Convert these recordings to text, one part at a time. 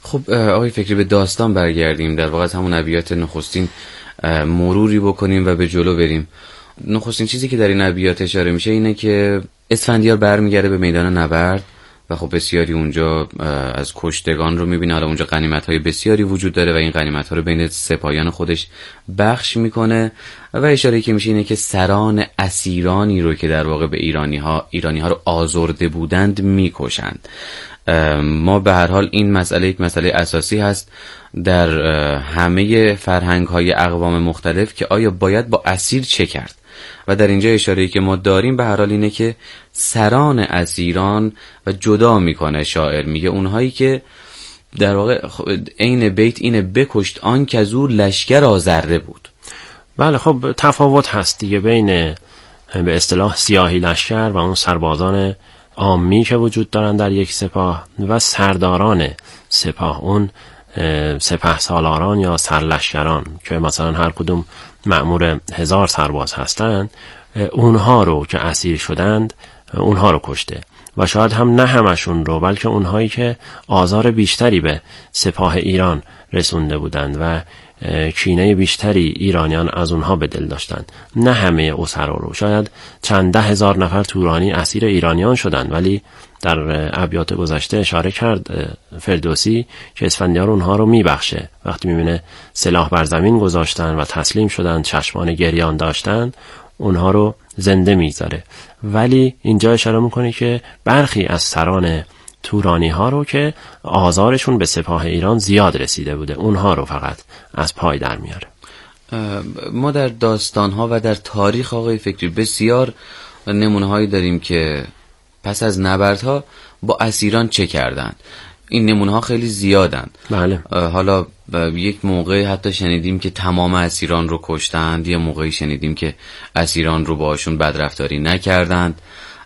خب آقای فکری به داستان برگردیم، در واقع از همون ابیات نخستین مروری بکنیم و به جلو بریم. نخستین چیزی که در این ابیات اشاره میشه اینه که اسفندیار برمیگرده به میدان نبرد و خب بسیاری اونجا از کشتگان رو میبینه. حالا اونجا غنیمت‌های بسیاری وجود داره و این غنیمت‌ها رو بین سپاهیان خودش بخش میکنه و اشاره که میشه اینه که سران اسیرانی رو که در واقع به ایرانی ها رو آزرده بودند میکشند. ما به هر حال این مسئله یک مسئله اساسی هست در همه فرهنگ‌های اقوام مختلف که آیا باید با اسیر چه کرد و در اینجا اشاره‌ای که ما داریم به هر حال اینه که سران اسیران و جدا میکنه شاعر، میگه اونهایی که در واقع عین بیت اینه بکشت آن که از او لشکر آزرده بود. بله خب تفاوت هست دیگه بین به اصطلاح سیاهی لشکر و اون سربازان عامی که وجود دارن در یک سپاه و سرداران سپاه، اون سپه سالاران یا سرلشکران که مثلا هر کدوم مأمور 1000 سرباز هستند، اونها رو که اسیر شدند اونها رو کشته و شاید هم نه همشون رو، بلکه اونهایی که آزار بیشتری به سپاه ایران رسونده بودند و کینه بیشتری ایرانیان از اونها به دل داشتند. نه همه اسرا رو، شاید چند 10,000 نفر تورانی اسیر ایرانیان شدند، ولی در ابیات گذشته اشاره کرد فردوسی که اسفندیار اونها رو میبخشه. وقتی میبینه سلاح بر زمین گذاشتن و تسلیم شدن، چشمان گریان داشتن، اونها رو زنده میذاره. ولی اینجا اشاره میکنه که برخی از سران تورانی ها رو که آزارشون به سپاه ایران زیاد رسیده بوده، اونها رو فقط از پای در میاره. ما در داستان ها و در تاریخ آقای فکری بسیار نمونه هایی داریم که پس از نبردها با اسیران چه کردند. این نمونه ها خیلی زیادن. بله. حالا یک موقعی حتی شنیدیم که تمام اسیران رو کشتند، یه موقعی شنیدیم که اسیران رو باشون بدرفتاری نکردند،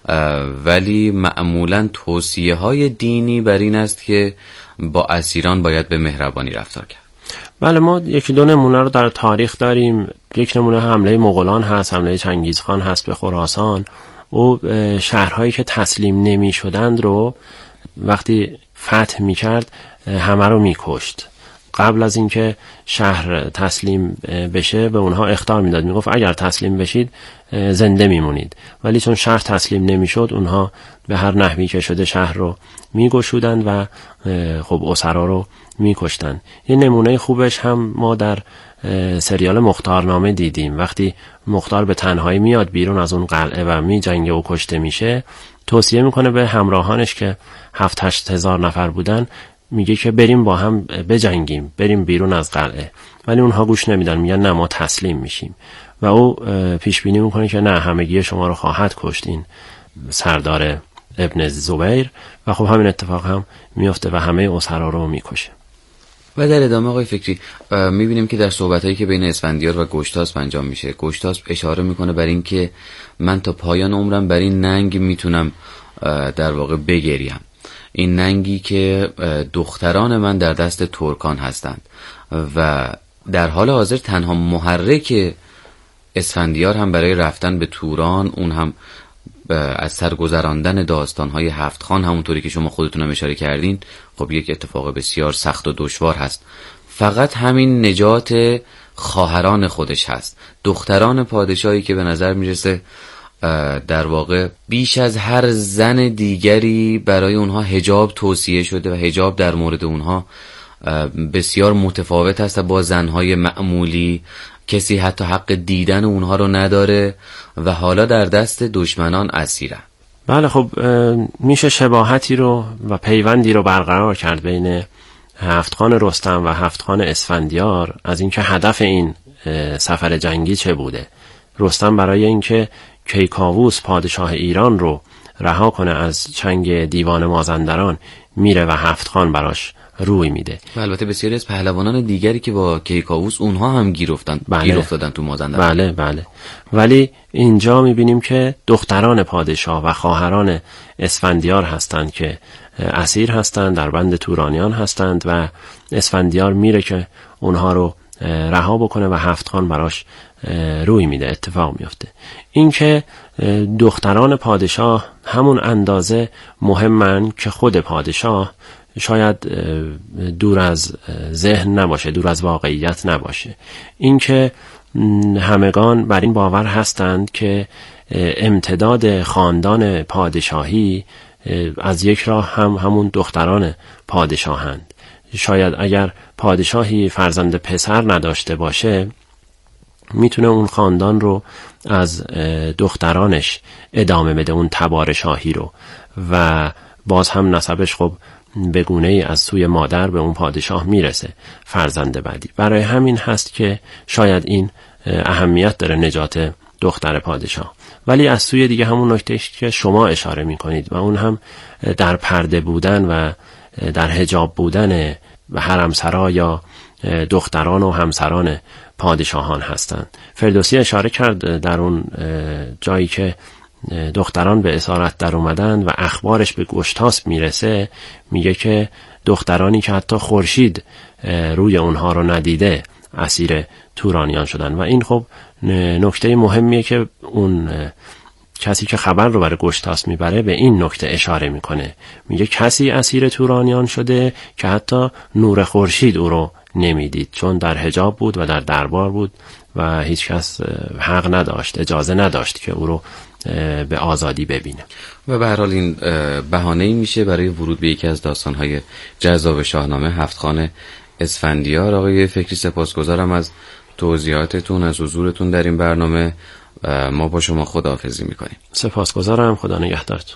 ولی معمولا توصیه های دینی بر این است که با اسیران باید به مهربانی رفتار کرد. بله ما یکی دو نمونه رو در تاریخ داریم. یک نمونه حمله مغولان هست، حمله چنگیزخان هست به خراسان. او شهرهایی که تسلیم نمی شدند رو وقتی فتح می کرد همه رو می کشت. قبل از اینکه شهر تسلیم بشه به اونها اخطار میداد، میگفت اگر تسلیم بشید زنده میمونید، ولی چون شهر تسلیم نمیشد اونها به هر نحوی که شده شهر رو میگشودند و خب اسرا رو میکشتند. یه نمونه خوبش هم ما در سریال مختارنامه دیدیم. وقتی مختار به تنهایی میاد بیرون از اون قلعه و میجنگه و کشته میشه، توصیه میکنه به همراهانش که 7-8 هزار نفر بودن، میگه که بریم با هم بجنگیم، بریم بیرون از قلعه، ولی اونها گوش نمیدن، میگن نه ما تسلیم میشیم و او پیش بینی میکنه که نه همگی شما رو خواهد کشت این سردار ابن زبیر و خب همین اتفاق هم میفته و همه اسرا رو میکشه. و در ادامه آقای فکری میبینیم که در صحبتایی که بین اسفندیار و گشتاسپ انجام میشه، گشتاسپ اشاره میکنه بر این که من تا پایان عمرم بر این ننگ میتونم در واقع بگریم، این ننگی که دختران من در دست ترکان هستند و در حال حاضر تنها محرک اسفندیار هم برای رفتن به توران، اون هم از سرگذراندن داستان‌های هفت خان، همونطوری که شما خودتون هم اشاره کردین، خب یک اتفاق بسیار سخت و دشوار هست. فقط همین نجات خواهران خودش هست، دختران پادشاهی که به نظر میرسه در واقع بیش از هر زن دیگری برای اونها حجاب توصیه شده و حجاب در مورد اونها بسیار متفاوت است با زنهای معمولی. کسی حتی حق دیدن اونها رو نداره و حالا در دست دشمنان اسیرن. بله خب میشه شباهتی رو و پیوندی رو برقرار کرد بین هفتخان رستم و هفتخان اسفندیار از اینکه هدف این سفر جنگی چه بوده. رستم برای اینکه کیکاووس پادشاه ایران رو رها کنه از چنگ دیوان مازندران میره و هفتخان براش روی میده. و البته بسیاری از پهلوانان دیگری که با کیکاووس اونها هم گیر افتادن تو مازندران. بله بله. ولی اینجا میبینیم که دختران پادشاه و خواهران اسفندیار هستند که اسیر هستند، در بند تورانیان هستند و اسفندیار میره که اونها رو رها بکنه و هفتخان براش روی میده، اتفاق میفته. این که دختران پادشاه همون اندازه مهمن که خود پادشاه، شاید دور از ذهن نباشه، دور از واقعیت نباشه. اینکه همگان بر این باور هستند که امتداد خاندان پادشاهی از یک راه همون دختران پادشاهند. شاید اگر پادشاهی فرزند پسر نداشته باشه میتونه اون خاندان رو از دخترانش ادامه بده، اون تبار شاهی رو، و باز هم نسبش خب به گونه‌ای از سوی مادر به اون پادشاه میرسه، فرزند بعدی. برای همین هست که شاید این اهمیت داره نجات دختر پادشاه. ولی از سوی دیگه همون نکتهش که شما اشاره میکنید و اون هم در پرده بودن و در حجاب بودن حرمسرا یا دختران و همسران پادشاهان هستند. فردوسی اشاره کرد در اون جایی که دختران به اسارت در اومدن و اخبارش به گشتاسپ میرسه، میگه که دخترانی که حتی خورشید روی اونها رو ندیده اسیر تورانیان شدن. و این خب نکته مهمیه که اون کسی که خبر رو برای گشتاسپ میبره به این نکته اشاره میکنه، میگه کسی اسیر تورانیان شده که حتی نور خورشید او رو نمیدید، چون در حجاب بود و در دربار بود و هیچ کس حق نداشت، اجازه نداشت که او رو به آزادی ببینه. و به هر حال این بهانه‌ای میشه برای ورود به یکی از داستان‌های جذاب شاهنامه، هفت‌خوان اسفندیار. آقای فکری سپاسگزارم از توضیحاتتون، از حضورتون در این برنامه. ما با شما خداحافظی میکنیم. سپاسگزارم، خدا نگهدارتون.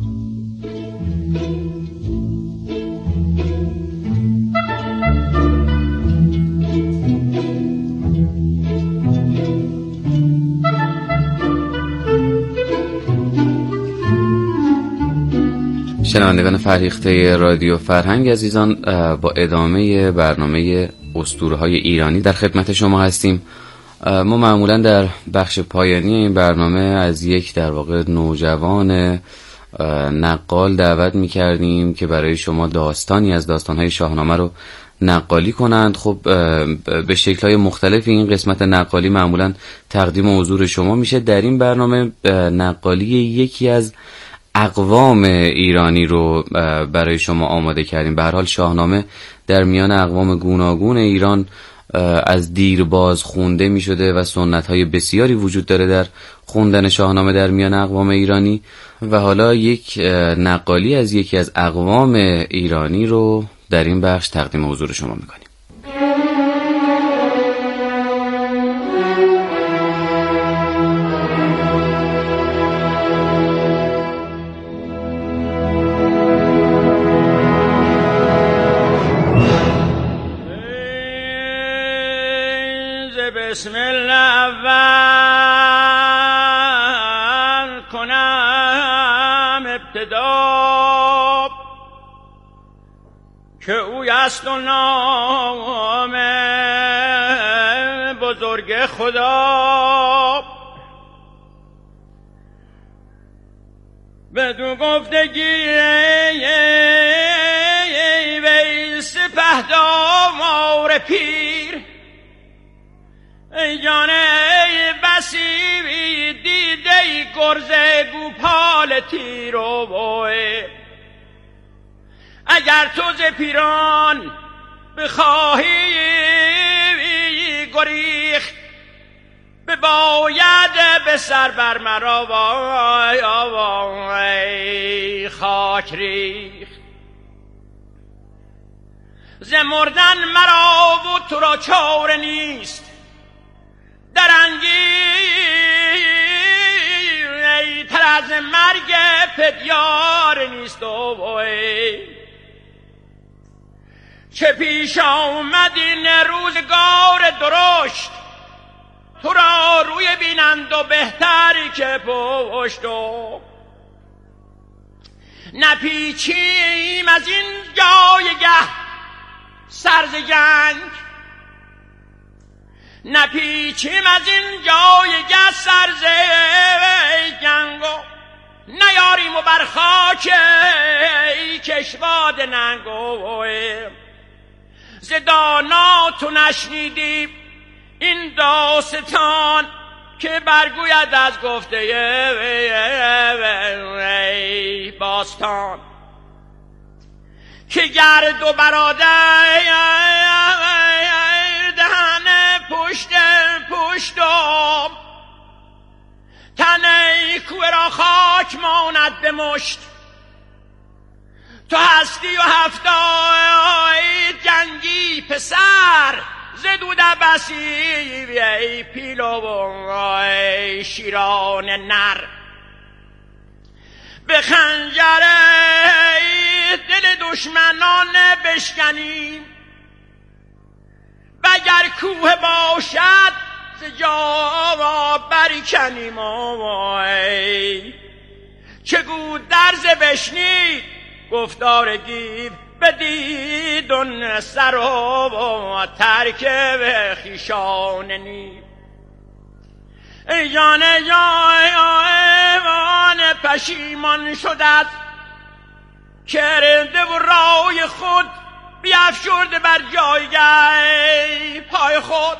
شنوندگان فرهیخته رادیو فرهنگ عزیزان، با ادامه برنامه اسطوره‌های ایرانی در خدمت شما هستیم. ما معمولا در بخش پایانی این برنامه از یک در واقع نوجوان نقال دعوت می‌کردیم که برای شما داستانی از داستان‌های شاهنامه رو نقالی کنند. خب به شکل‌های مختلفی این قسمت نقالی معمولا تقدیم حضور شما میشه. در این برنامه نقالی یکی از اقوام ایرانی رو برای شما آماده کردیم. به هر حال شاهنامه در میان اقوام گوناگون ایران از دیرباز خونده می شده و سنت‌های بسیاری وجود داره در خوندن شاهنامه در میان اقوام ایرانی، و حالا یک نقالی از یکی از اقوام ایرانی رو در این بخش تقدیم حضور شما می‌کنیم. بسم الله اول کنم ابتدا که اوی است و نام بزرگ خدا، بدو گفتگی وی سپهدار پیر، ای جان ای بسی دیده ای گرز گوپال تیر و بوی، اگر تو ز پیران بخواهی گریخت بباید به سر بر مرا وای خاک ریخت. ز مردن مرا و تو را چاره نیست، درنگی تر از مرگ پدیار نیست و چه پیش آمد این روزگار درشت، تو را روی بینند و بهتری که پشت، و نپیچیم از این جایگه سرز جنگ، نپیچیم از این جایگه سرز جنگ، و نیاریم و بر خاک کشواد ننگ، و ز دانا تو نشنیدی این داستان که برگوید از گفته باستان، که گرد و برادر دهن پشتم تنه کوه را خاک ماند به مشت. تو هستی و هفتای جنگی پسر ز دود بسی پیلو شیران نر. به خنجر دل دشمنان بشکنیم وگر کوه باشد ز جا برکنیم. چگو درز بشنید گفتار گیو بدیدون سر و ترک به خیشان نیو. ای جان جان پشیمان شدت کرده و رای خود بیفشرده بر جایگه پای خود.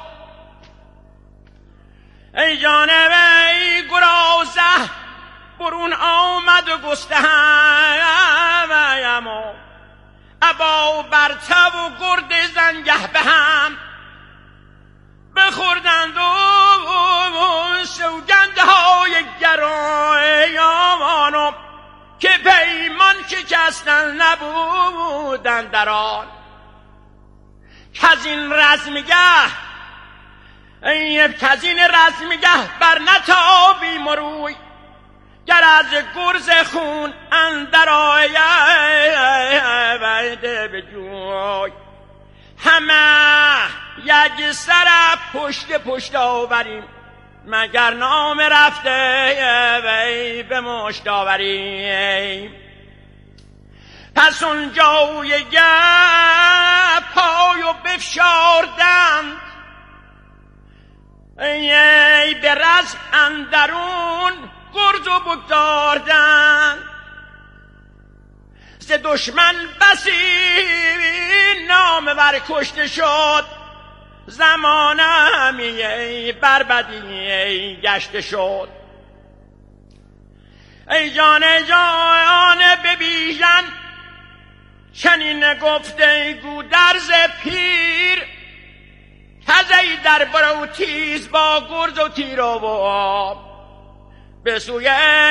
ای جانب ای گرازه برون آمد و گستهم ابا برتو و گرد زنگه به هم بخوردند و سوگنده های گرایانم که پیمان شکستن نبودن در آن. کزین رزمگه بر نتابی مروی گر از گرز خون اندر آید به جوی. همه یک سر پشت آوریم مگر نام رفته وی به مشت آوریم. پس اون جای پایو بفشاردند ای به رزم اندرون گرزو بگذاردند. ز دشمن بسی نامور کشته شد زمان همی بربدی گشته شد. ای جان ببیژن چنین گفته گودرز پیر تزی در برو تیز با گرز و تیر و آب به سوی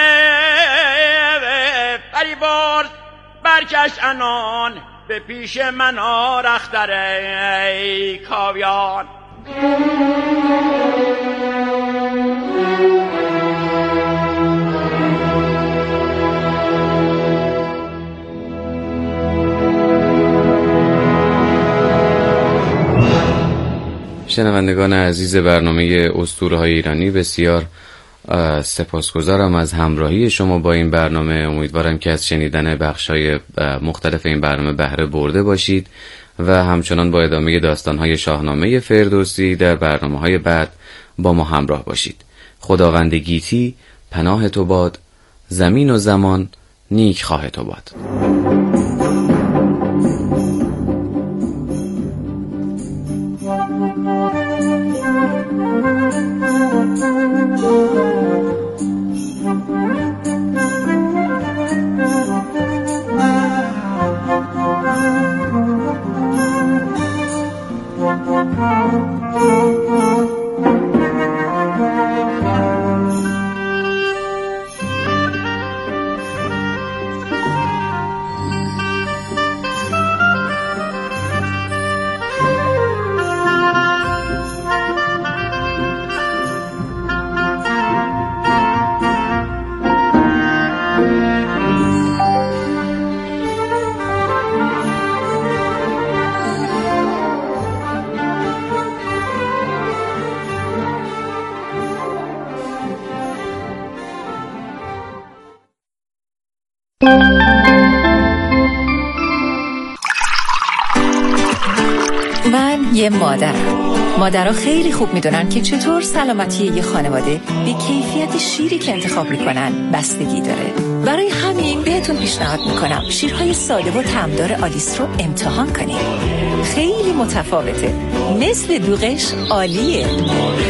فریبرز برکش انان به پیش من آرختر ای کاویان. شنوندگان عزیز برنامه اسطوره‌های ایرانی، بسیار سپاسگزارم از همراهی شما با این برنامه. امیدوارم که از شنیدن بخش‌های مختلف این برنامه بهره برده باشید و همچنان با ادامه داستان‌های شاهنامه فردوسی در برنامه‌های بعد با ما همراه باشید. خداوند گیتی پناه تو باد، زمین و زمان نیک خواه تو باد. من یه مادرها خیلی خوب میدونن که چطور سلامتی یه خانواده به کیفیت شیری که انتخاب میکنن بستگی داره. برای همین بهتون پیشنهاد میکنم شیرهای ساده و طعمدار آلیس رو امتحان کنید. خیلی متفاوته، مثل دوغش عالیه.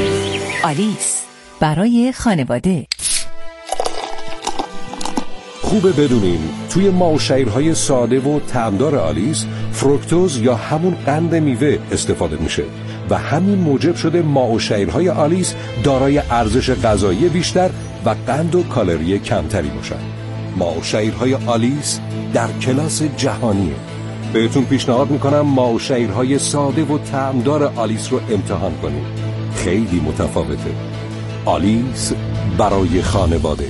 آلیس برای خانواده. خوبه بدونین توی ماه و شیرهای ساده و طعمدار آلیس فروکتوز یا همون قند میوه استفاده میشه و همین موجب شده ماه و شیرهای آلیس دارای ارزش غذایی بیشتر و قند و کالری کمتری باشن. ماه و شیرهای آلیس در کلاس جهانیه. بهتون پیشنهاد میکنم ماه و شیرهای ساده و طعمدار آلیس رو امتحان کنید. خیلی متفاوته. آلیس برای خانواده.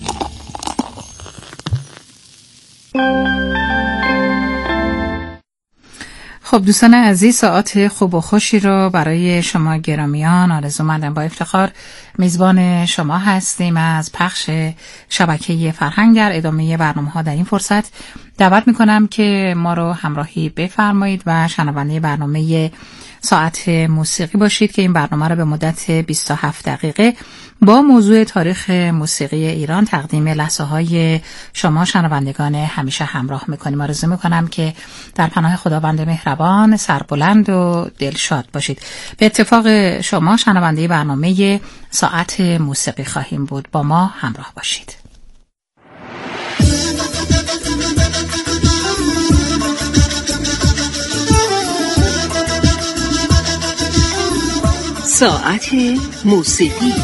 خب دوستان عزیز، ساعت خوب و خوشی رو برای شما گرامیان آرزومندم. با افتخار میزبان شما هستیم از پخش شبکه فرهنگ. در ادامه برنامه‌ها در این فرصت دعوت میکنم که ما رو همراهی بفرمایید و شنونده برنامه ساعت موسیقی باشید که این برنامه رو به مدت 27 دقیقه با موضوع تاریخ موسیقی ایران تقدیم لحظه های شما شنوندگان همیشه همراه میکنیم. آرزو میکنم که در پناه خداوند مهربان سربلند و دلشاد باشید. به اتفاق شما شنونده برنامه ساعت موسیقی خواهیم بود. با ما همراه باشید. ساعت موسیقی.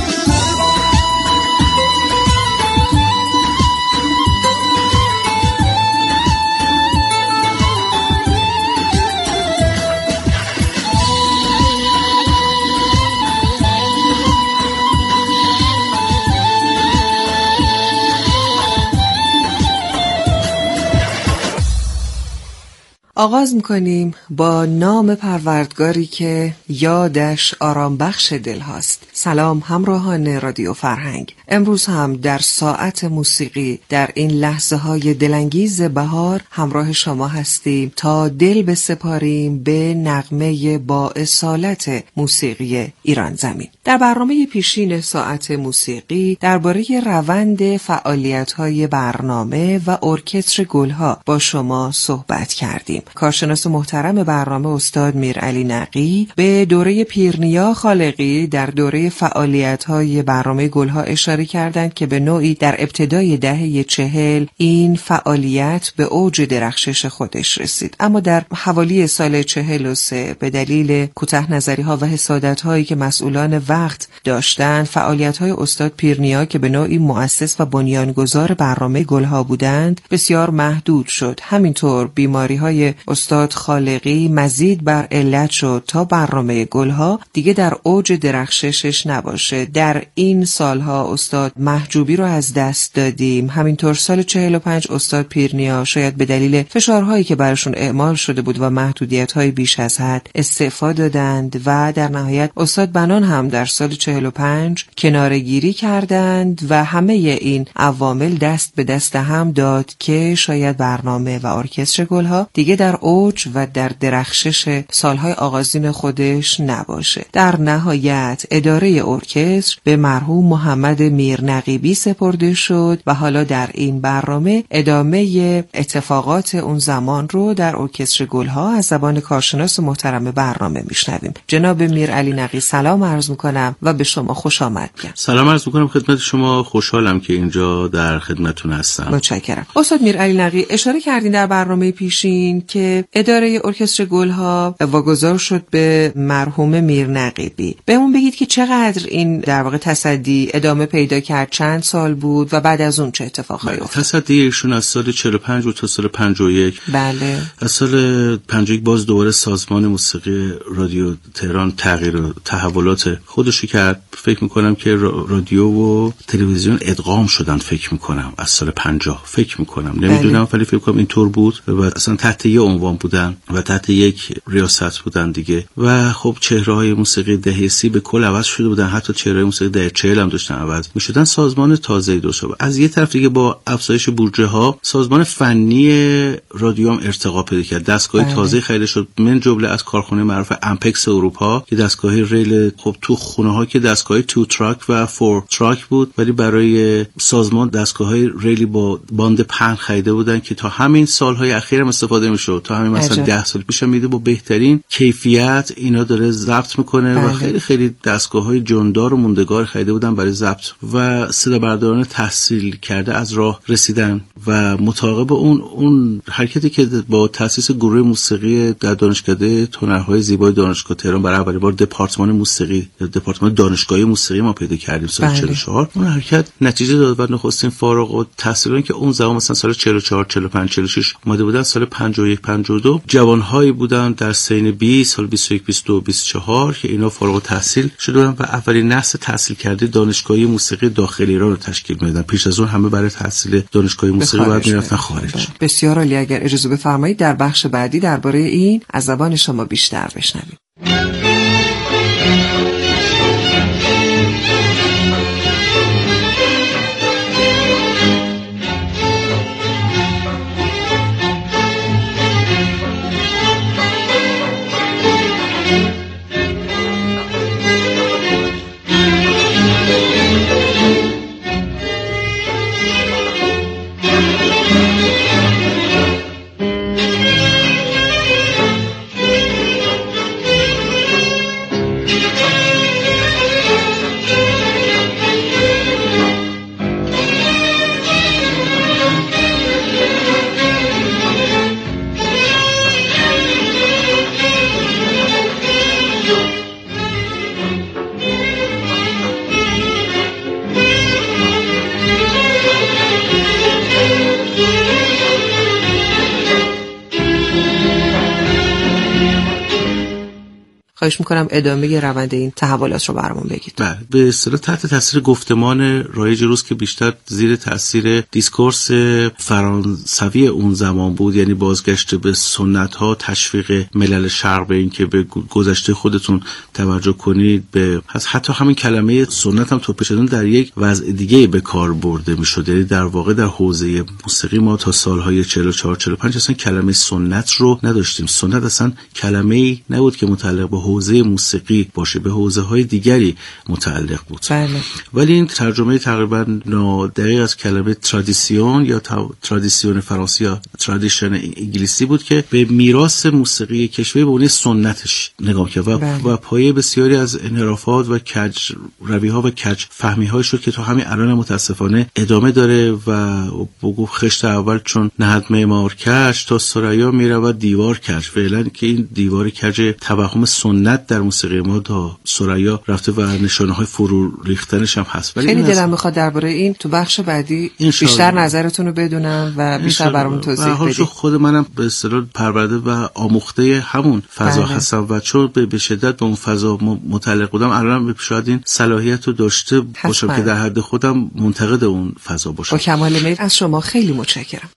آغاز میکنیم با نام پروردگاری که یادش آرام بخش دل هاست. سلام همراهان رادیو فرهنگ. امروز هم در ساعت موسیقی در این لحظه های دلانگیز بهار همراه شما هستیم تا دل بسپاریم به نغمه با اصالت موسیقی ایران زمین. در برنامه پیشین ساعت موسیقی درباره روند فعالیت های برنامه و ارکستر گلها با شما صحبت کردیم. کارشناس محترم برنامه استاد میرعلی نقی به دوره پیرنیا خالقی در دوره فعالیت‌های برنامه گلها اشاره کردند که به نوعی در ابتدای دهه 40 این فعالیت به اوج درخشش خودش رسید، اما در حوالی سال 43 به دلیل کوتاه نظری‌ها و حسادت‌هایی که مسئولان وقت داشتند، فعالیت‌های استاد پیرنیا که به نوعی مؤسس و بنیانگذار برنامه گلها بودند بسیار محدود شد. همینطور بیماری‌های استاد خالقی مزید بر علت شد تا برنامه گلها دیگه در اوج درخششش نباشه. در این سالها استاد محجوبی رو از دست دادیم. همینطور سال 45 استاد پیرنیا شاید به دلیل فشارهایی که براشون اعمال شده بود و محدودیت‌های بیش از حد استعفا دادند و در نهایت استاد بنان هم در سال 45 کناره‌گیری کردند و همه این عوامل دست به دست هم داد که شاید برنامه و ارکستر گلها دیگه در اوج و در درخشش سالهای آغازین خودش نباشه. در نهایت اداره ارکستر به مرحوم محمد میرنقیبی سپرده شد و حالا در این برنامه ادامه اتفاقات اون زمان رو در ارکستر گلها از زبان کارشناس محترم برنامه میشنویم. جناب میرعلی نقی سلام عرض میکنم و به شما خوش آمد میگم. سلام عرض میکنم خدمت شما، خوشحالم که اینجا در خدمتتون هستم. متشکرم. استاد میرعلی نقی اشاره کردین در برنامه پیشین که اداره ارکستر گلها واگذار شد به مرحوم میرنقیبی. بهمون بگید که چقدر این در واقع تصدی ادامه پیدا کرد، چند سال بود و بعد از اون چه اتفاقایی افتاد؟ تصدی ایشون از سال 45 تا سال 51. بله. از سال 51 باز دوباره سازمان موسیقی رادیو تهران تغییر و تحولات خودش کرد. فکر میکنم که رادیو و تلویزیون ادغام شدن، فکر میکنم از سال 50 فکر میکنم، نمیدونم ولی فکر کنم اینطور بود و اصلا تحت یه عنوان بودن و تحت یک ریاست بودن دیگه. و خب چهره‌های موسیقی دهه 30 به کل عوض شده بودن، حتی چهره‌های موسیقی دهه 40 هم داشتن عوض می‌شدن. سازمان تازه‌ای درست شد. از یه طرف دیگه با افزایش بودجه ها سازمان فنی رادیو هم ارتقا پیدا کرد. دستگاه تازه خریده شد، من جمله از کارخانه معروف امپکس اروپا که دستگاه ریل، خب تو خونه‌ها که دستگاه 2 تراک و 4 تراک بود، ولی برای سازمان دستگاه‌های ریلی با باند پهن خریده بودن که تا همین سال‌های اخیر هم استفاده می‌شد. رو تا همین مثلا 10 سال پیش میده با بهترین کیفیت اینا داره ضبط میکنه و خیلی خیلی دستگاه‌های جاندار و موندگار خریده بودن برای ضبط و صدا برداران تحصیل کرده از راه رسیدن و مطابق اون حرکتی که با تأسیس گروه موسیقی در دانشکده هنرهای زیبای دانشگاه تهران برای اولین بار دپارتمان موسیقی دپارتمان دانشگاهی موسیقی ما پیدا کردیم سال 44 اون حرکت نتیجه داد و نخستین فارغ التحصیلان که اون زمان مثلا سال 44 45 46 اومده بودن سال 51 52 جوانهایی بودن در سن 20 سال 21 22 24 که اینا فارغ التحصیل شده بودن و اولین نسل تحصیل کرده دانشگاهی موسیقی داخل ایران رو تشکیل میدادن. پیش از اون همه برای تحصیل دانشگاهی موسیقی باید میرفتن خارج. بسیار عالی. اگر اجازه بفرمایید در بخش بعدی درباره این از زبان شما بیشتر بشنویم. خواهش میکنم ادامه روند این تحولات رو برامون بگید. بله، به اصطلاح تحت تاثیر گفتمان رایج روز که بیشتر زیر تاثیر دیسکورس فرانسوی اون زمان بود، یعنی بازگشت به سنت ها، تشویق ملل شرق به این که به گذشته خودتون توجه کنید، به حتی همین کلمه سنت هم تو پیشتون در یک وضع دیگه به کار برده میشد. یعنی در واقع در حوزه موسیقی ما تا سالهای 44 45 اصلا کلمه سنت رو نداشتیم. سنت اصلا کلمه‌ای نبود که متعلق به حوزه موسیقی باشه، به حوزه های دیگری متعلق بود. بله. ولی این ترجمه تقریبا نادقیق از کلمه ترادیسیون یا ترادیسیون فرانسه یا ترادیشن انگلیسی بود که به میراث موسیقی کشوری به عنوان سنتش نگاه کرد و پایه بسیاری از انحرافات و کج روی‌ها و کج فهمی‌ها شد که تا همین الان متاسفانه ادامه داره و بگو خشت اول چون نهد معمار کج تا ثریا میرود دیوار کج. فعلا که این دیوار کج توهم سنت در موسیقی ما تا ثریا رفته و نشانه‌های فرو ریختنش هم هست. خیلی دلم میخواد درباره این تو بخش بعدی بیشتر نظرتون رو بدونم و بیشتر برامون توضیح بدید. خود منم به اصطلاح پرورده و آموخته همون فضا هستم و چون به شدت به اون فضا متعلق بودم الان شاید این صلاحیت رو داشته باشم که در حد خودم منتقد اون فضا باشم. با کمال میل از شما خیلی متشکرم.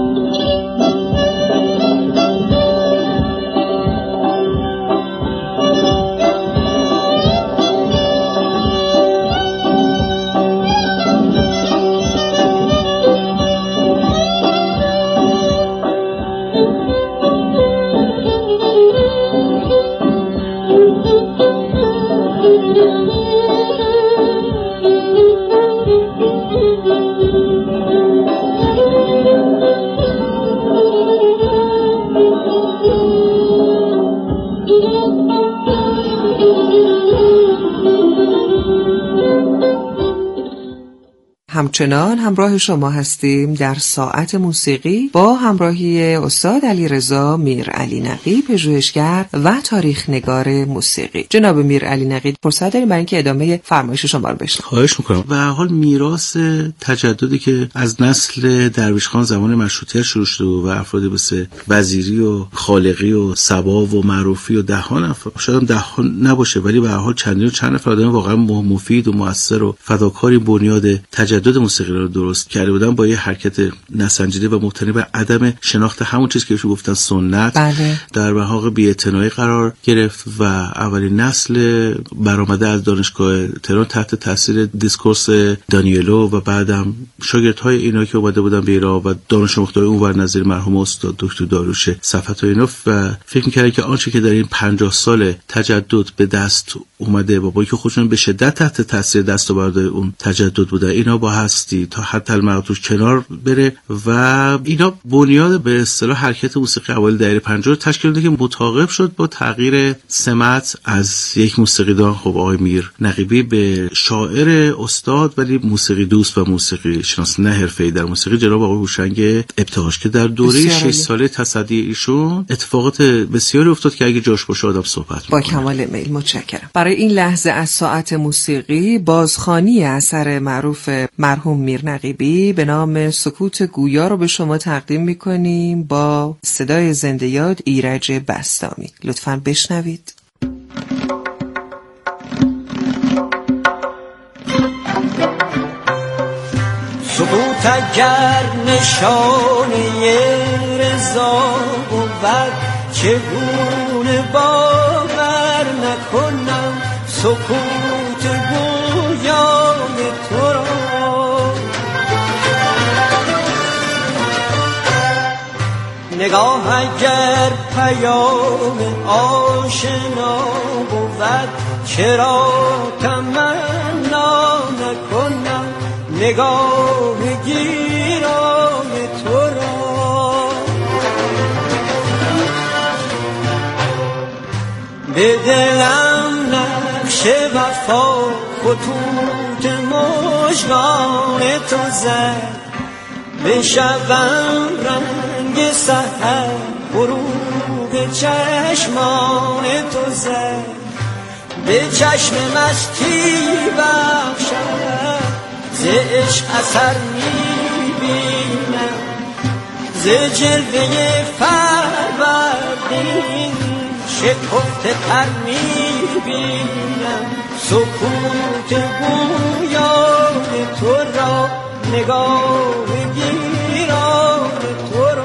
همچنان همراه شما هستیم در ساعت موسیقی با همراهی استاد علیرضا میرعلی نقی، پژوهشگر و تاریخ نگار موسیقی. جناب میرعلی نقی، فرصت داریم برای اینکه ادامه فرمایش شما رو بشنویم. خواهش میکنم. و حال میراث تجددی که از نسل درویش خان زمان مشروطیت شروع شده و افرادی مثل وزیری و خالقی و صبا و معروفی و دهان، شاید دهان نباشه ولی به هر حال چند نفر آدم واقعا مفید و مؤثر و فداکاری بنیاد تجدد موسیقی رو درست کرده بودن با یه حرکت نسنجیده و مبتنی بر عدم شناخت همون چیزی که بهش گفتن سنت. بله. در محاق بی‌اعتنایی قرار گرفت و اولین نسل برآمده از دانشگاه تهران تحت تاثیر دیسکورس دانیلو و بعدم شاگردهای اینا که اومده بودن به ایران و دانش آموختای اونور نظیر مرحوم استاد دکتر داروش صفت و اینا و فکر می‌کردن که آنچه که در این 50 سال تجدد به دست اومده و با اینکه خودشون به شدت تحت تاثیر دستاوردهای اون تجدد بوده، اینا با آقا هستی تا حتی المقدور کنار بره و اینا بنیاد به اصطلاح حرکت موسیقی اوایل دهه 50 تشکیل داد که متعاقب شد با تغییر سمت از یک موسیقیدان خب آقای میر نقیبی به شاعر استاد ولی موسیقی دوست و موسیقی شناس نه حرفه‌ای در موسیقی جناب آقای هوشنگ ابتهاج که در دوره 6 ساله تصدی ایشون اتفاقات بسیاری افتاد که اگه جاش باشه آدم صحبت با کمال میل. متشکرم. برای این لحظه از ساعت موسیقی بازخوانی اثر معروف مرحوم میر نقیبی به نام سکوت گویا رو به شما تقدیم می‌کنیم با صدای زنده یاد ایرج بسطامی. لطفاً بشنوید. سکوت اگر نشانه رضا بود چگونه باور نکنم سکوت گویای تو را. نگاه اگر پیام آشنا بود چرا تمنا نکنم نگاه گیرای تو را. به دلم نقش وفا خطوط مژگان تو زد به شبم رنگ سحر غروب چشمان تو زد به چشم مستی بخشد ز عشق اثر میبینم ز جلوه فروردین شکفته تر میبینم سکوت گویای تو را نگاه گیرای تو را.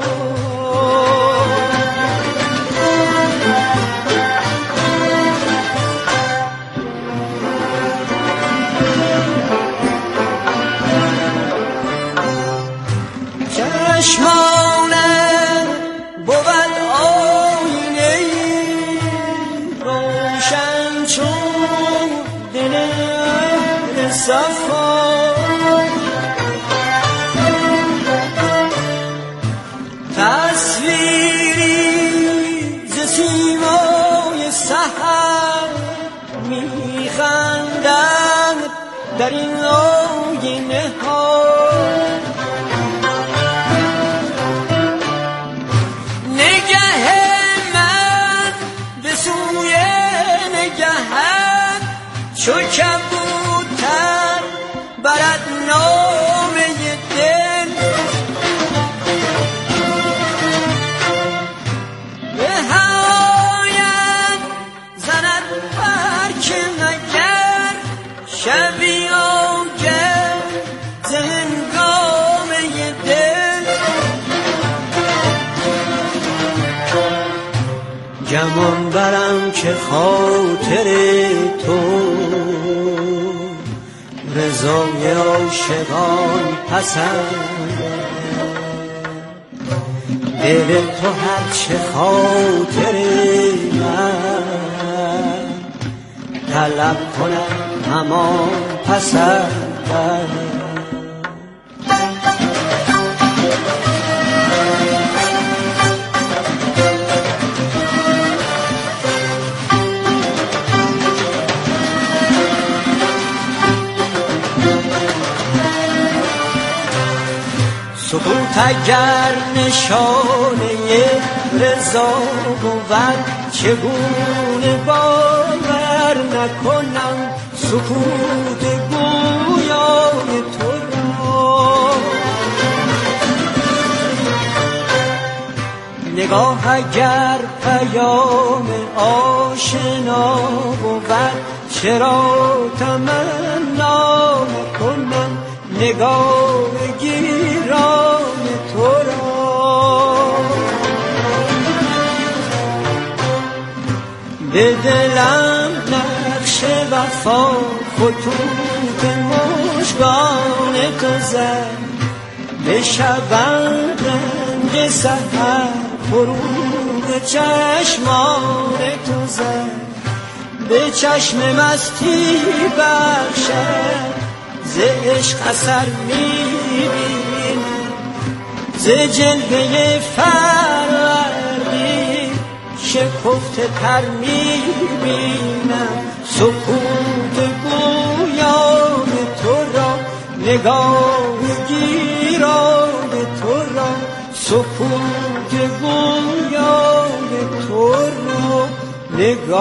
چشمانم بود آینه روشن چون دل صفا. تصویری ز سیمای سحر میخندند در این آینه ها. چو کبوتر برد نامه دل به هوایم زند برک مگر شبی آگر ز هنگامه دل. گمان برم که خاطر تو رضای عاشقان پسند دل تو هرچه خاطر من طلب کنم همان پسند. سکوت اگر نشانه رضا بود چگونه باور نکنم سکوت گویای تو را. نگاه اگر پیام آشنا بود چرا تمنا نکنم نگاه گیران تو را. به دلم نقش وفا خطوط مژگان تو زد به شبم رنگ سحر غروب چشمان تو زد به چشم مستی بخشد ز عشق اثر میبینم، ز جلوه فروردی شکفته تر میبینم، سکوت گویان تو را نگاه گیران تو را، سکوت گویان تو را نگاه